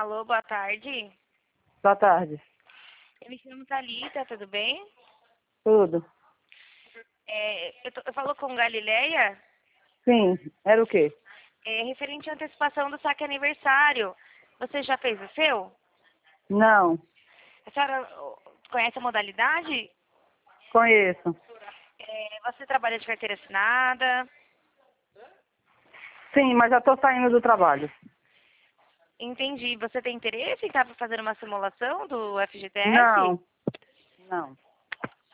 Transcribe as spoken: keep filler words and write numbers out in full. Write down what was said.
Alô, boa tarde. Boa tarde. Eu me chamo Thalita, tudo bem? Tudo? É, eu, tô, eu falo com Galileia, Sim. Era o quê? é, referente à antecipação do saque aniversário. Você já fez o seu? Não. A senhora ó, conhece a modalidade? Conheço. É, você trabalha de carteira assinada? Sim, mas já estou saindo do trabalho. Entendi. Você tem interesse em estar fazendo uma simulação do F G T S? Não. Não.